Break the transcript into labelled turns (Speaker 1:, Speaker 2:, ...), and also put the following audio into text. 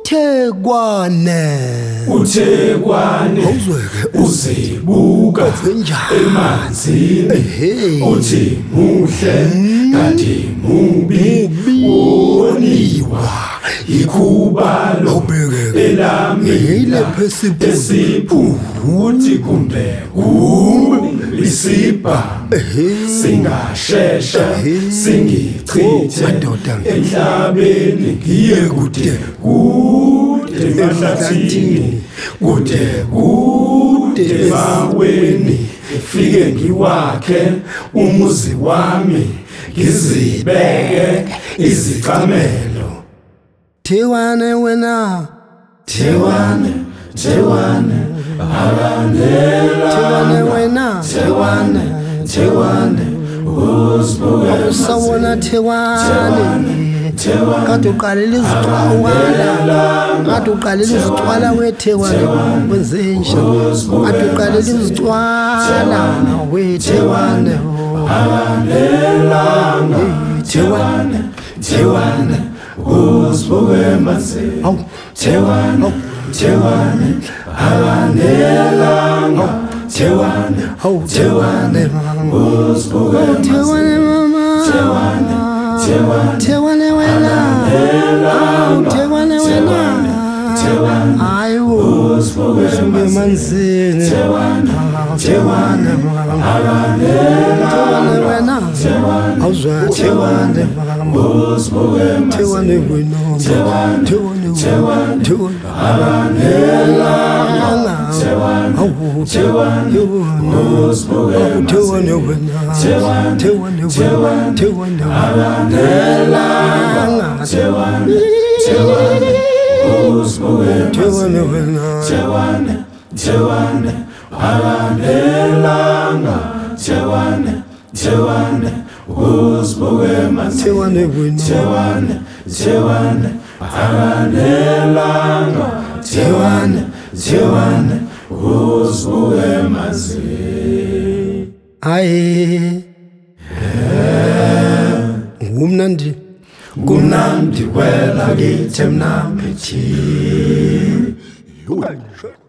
Speaker 1: uThekwane
Speaker 2: awuzweke uzibuka emanzini uthi muhle kanti mubi woniwa ikhubalo elami esiphuthi kumbe isibha singashesha singichithe emhlabeni ngiye kude emahlathini kude maweni ngifike ngiwakhe umuzi wami ngizibeke izicamelo.
Speaker 1: Thekwane wena
Speaker 2: Thekwane alandela
Speaker 1: Thekwane wena
Speaker 2: Thekwane
Speaker 1: usawona Thekwane kade uqalela izicwala kade uqalela izicwala weThekwane wenzenja kade uqalela izicwala weThekwane
Speaker 2: alandela Thekwane usibuke manzini Thekwane alandela Thekwane usibuke
Speaker 1: Thekwane mama Thekwane wena Thekwane wena ayo usibuke manzini Thekwane wena awuzwa Thekwane Thekwane wena Thekwane
Speaker 2: alandela Thekwane
Speaker 1: Thekwane wena Thekwane
Speaker 2: alandela Thekwane
Speaker 1: Thekwane wena
Speaker 2: Thekwane alandela Thekwane usibuke manzini Thekwane alandela Thekwane usibuke manzini.
Speaker 1: Aye ngumnandi
Speaker 2: kumnandi kwela kithi mnambithi